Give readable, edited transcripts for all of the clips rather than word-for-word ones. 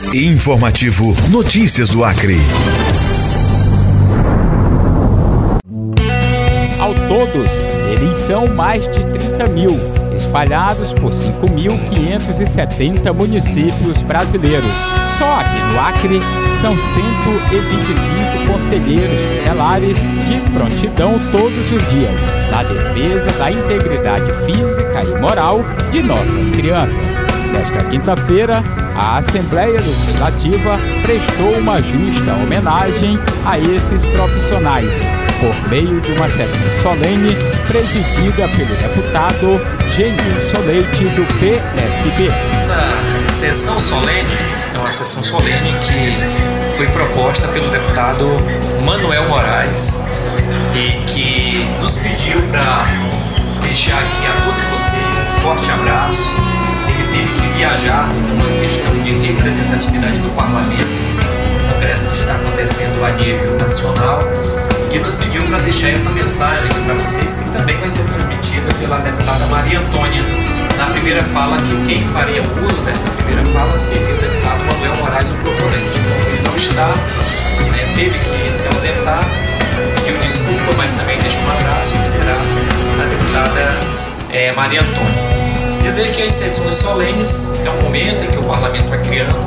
Informativo Notícias do Acre. Ao todos, eles são mais de 30 mil, espalhados por 5.570 municípios brasileiros. Só aqui no Acre, são 125 conselheiros tutelares de prontidão todos os dias, na defesa da integridade física e moral de nossas crianças. Nesta quinta-feira, a Assembleia Legislativa prestou uma justa homenagem a esses profissionais, por meio de uma sessão solene presidida pelo deputado Genilson Leite, do PSB. Essa sessão solene é uma sessão solene que foi proposta pelo deputado Manuel Moraes e que nos pediu para deixar aqui a todos vocês um forte abraço. Ele teve que viajar numa questão de representatividade do parlamento, um congresso que está acontecendo a nível nacional, e nos pediu para deixar essa mensagem aqui para vocês, que também vai ser transmitida pela deputada Maria Antônia. Na primeira fala, que quem faria uso desta primeira fala seria o deputado Manuel Moraes, o proponente. Como ele não está, teve que se ausentar, pediu desculpa, mas também deixa um abraço, que será a deputada Maria Antônia. Dizer que as sessões solenes é um momento em que o parlamento acreano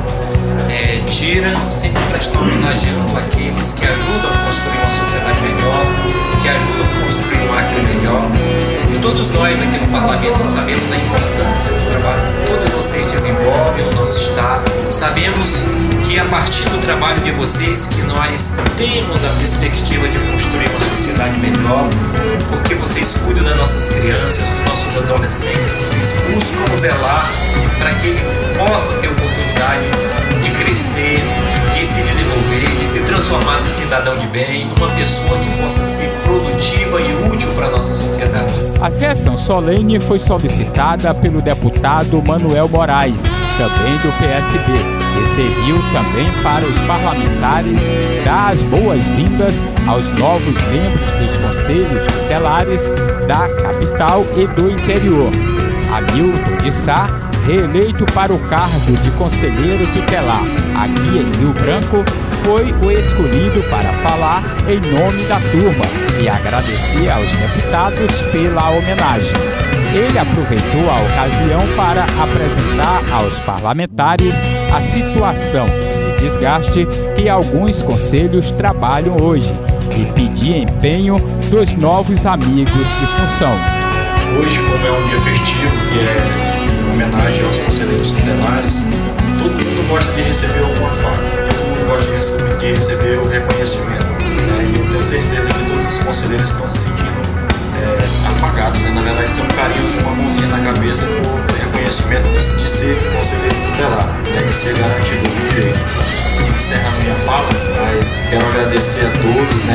tira, sempre para estar homenageando aqueles que ajudam a construir uma sociedade melhor, que ajudam a construir um Acre melhor. E todos nós aqui no parlamento sabemos a importância do trabalho que todos vocês desenvolvem no nosso estado. Sabemos que a partir do trabalho de vocês que nós temos a perspectiva de construir uma sociedade melhor, porque vocês cuidam das nossas crianças, dos nossos adolescentes, vocês buscam zelar para que ele possa ter oportunidade de crescer, de se desenvolver, de se transformar num cidadão de bem, numa pessoa que possa ser produtiva e útil para a nossa sociedade. A sessão solene foi solicitada pelo deputado Manuel Moraes, também do PSB, e serviu também para os parlamentares dar as boas-vindas aos novos membros dos conselhos tutelares da capital e do interior. Hamilton de Sá, reeleito para o cargo de conselheiro tutelar aqui em Rio Branco, foi o escolhido para falar em nome da turma e agradecer aos deputados pela homenagem. Ele aproveitou a ocasião para apresentar aos parlamentares a situação de desgaste que alguns conselhos trabalham hoje e pedir empenho dos novos amigos de função. Hoje, como é um dia festivo, que é homenagem aos conselheiros tutelares, todo mundo gosta de receber alguma faca, todo mundo gosta de receber o reconhecimento, e eu tenho certeza que todos os conselheiros estão se sentindo afagados, na verdade estão carinhosos com uma mãozinha na cabeça por reconhecimento de ser conselheiro tutelar, de ser garantido de direito. Encerrando minha fala, mas quero agradecer a todos,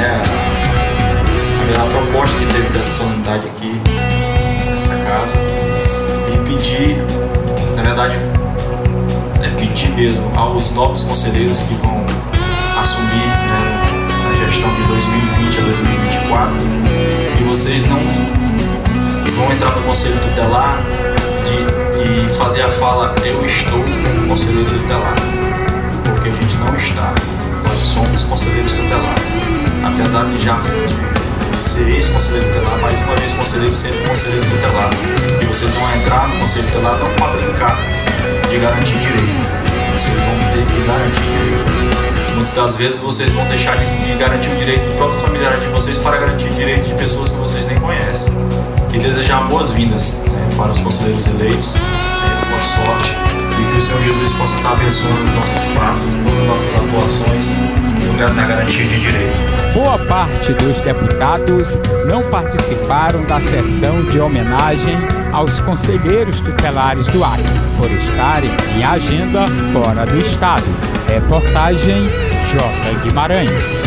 a proposta que teve dessa solenidade aqui nessa casa, e pedir, na verdade, pedir mesmo aos novos conselheiros que vão assumir na gestão de 2020 a 2024, que vocês não vão entrar no conselho tutelar e fazer a fala "eu estou como conselheiro tutelar", porque a gente não está, nós somos conselheiros tutelares, apesar de já de ser ex-conselheiro tutelar, mais uma vez conselheiro, sempre conselheiro tutelar. E vocês vão entrar no conselho tutelar não para brincar de garantir direito, vocês vão ter que garantir direito. Muitas das vezes vocês vão deixar de garantir o direito do próprio familiar de vocês para garantir o direito de pessoas que vocês nem conhecem. E desejar boas-vindas para os conselheiros eleitos, boa sorte, e que o Senhor Jesus possa estar abençoando nossos passos, todas as nossas atuações na garantia de direito. Boa parte dos deputados não participaram da sessão de homenagem aos conselheiros tutelares do Acre, por estarem em agenda fora do estado. Reportagem J. Guimarães.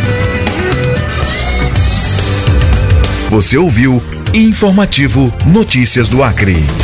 Você ouviu Informativo Notícias do Acre.